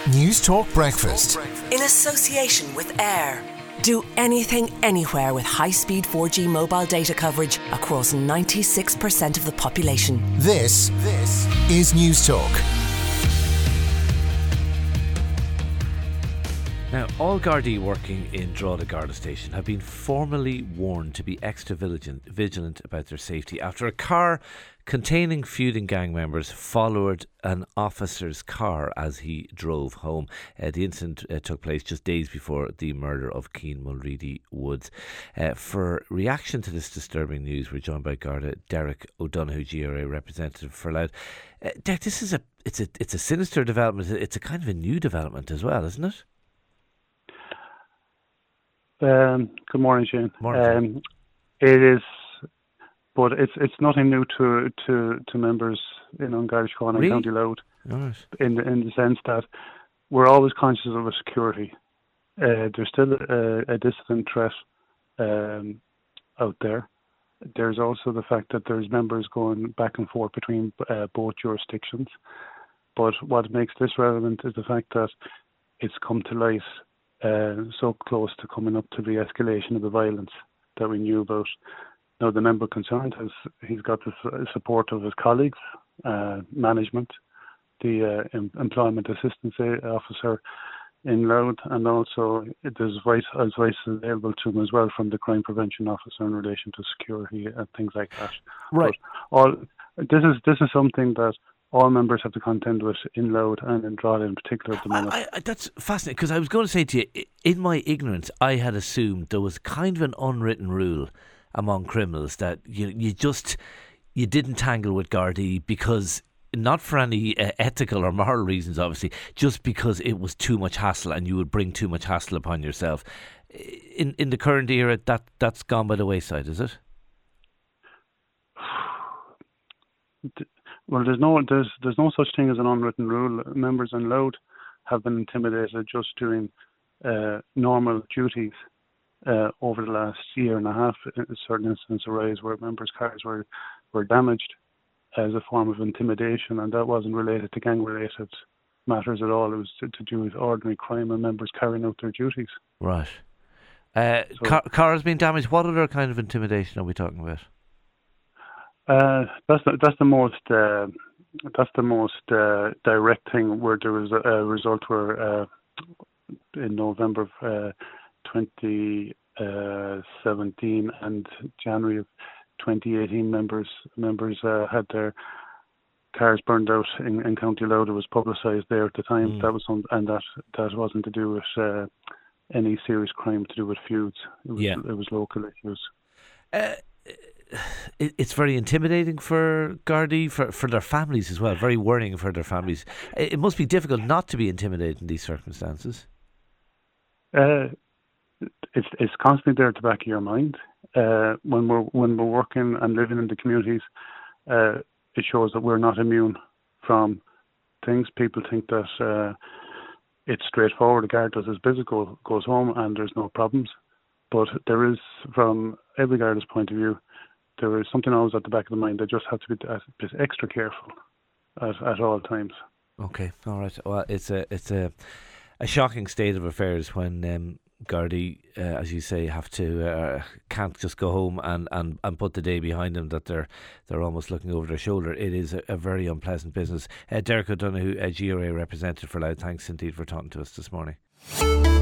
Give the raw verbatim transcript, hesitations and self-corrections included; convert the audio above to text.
News Talk Breakfast. In association with Air. Do anything, anywhere with high-speed four G mobile data coverage across ninety-six percent of the population. This, this is News Talk. Now, all Gardaí working in Drogheda Garda Station have been formally warned to be extra vigilant, vigilant about their safety after a car containing feuding gang members followed an officer's car as he drove home. Uh, the incident uh, took place just days before the murder of Cian Mulready Woods. Uh, for reaction to this disturbing news, we're joined by Garda Derek O'Donoghue, G R A representative for Louth. Uh, Derek, this is a it's a it's a sinister development. It's a kind of a new development as well, isn't it? Um, good morning, Shane. Morning. Um, it is, but it's it's nothing new to to, to members in Garda Síochána Really? and County Louth, Right. in the in the sense that we're always conscious of a security. Uh, there's still a, a dissident threat um, out there. There's also the fact that there's members going back and forth between uh, both jurisdictions. But what makes this relevant is the fact that it's come to light Uh, so close to coming up to the escalation of the violence that we knew about. Now, the member concerned has he's got the su- support of his colleagues, uh, management, the uh, em- employment assistance officer in Louth, and also there's voice as voice available to him as well from the crime prevention officer in relation to security and things like that. Right. But all this is this is something that all members have to contend with in Louth and in Drogheda in particular at the moment. I, I, that's fascinating, because I was going to say to you, i- in my ignorance, I had assumed there was kind of an unwritten rule among criminals that you you just you didn't tangle with Gardaí because, not for any uh, ethical or moral reasons, obviously, just because it was too much hassle and you would bring too much hassle upon yourself. In in the current era, that that's gone by the wayside, is it? Well, there's no there's there's no such thing as an unwritten rule. Members in Louth have been intimidated just doing uh, normal duties uh, over the last year and a half. A certain instances arise where members' cars were were damaged as a form of intimidation, and that wasn't related to gang-related matters at all. It was to, to do with ordinary crime and members carrying out their duties. Right. Uh, So- car, car has been damaged. What other kind of intimidation are we talking about? Uh, that's the, that's the most uh, that's the most uh, direct thing. Where there was a, a result where uh, in November of uh, twenty seventeen and January of twenty eighteen, members members uh, had their cars burned out in, in County Louth. It was publicised there at the time. Mm. That was some, and that that wasn't to do with uh, any serious crime to do with feuds. It was, Yeah. it was local issues. Uh, it, it's very intimidating for Gardaí, for, for their families as well, very worrying for their families. It, it must be difficult not to be intimidated in these circumstances. Uh, it's it's constantly there at the back of your mind. Uh, when we're when we're working and living in the communities, uh, it shows that we're not immune from things. People think that uh, it's straightforward. The guard does his business, go, goes home, and there's no problems. But there is, from every guard's point of view, there is something always at the back of the mind. They just have to be a bit extra careful at, at all times. Okay, all right. Well, it's a it's a a shocking state of affairs when um, Gardaí, uh, as you say, have to uh, can't just go home and, and, and put the day behind them. That they're they're almost looking over their shoulder. It is a, a very unpleasant business. Uh, Derek O'Donoghue, a G R A representative for Louth. Thanks indeed for talking to us this morning.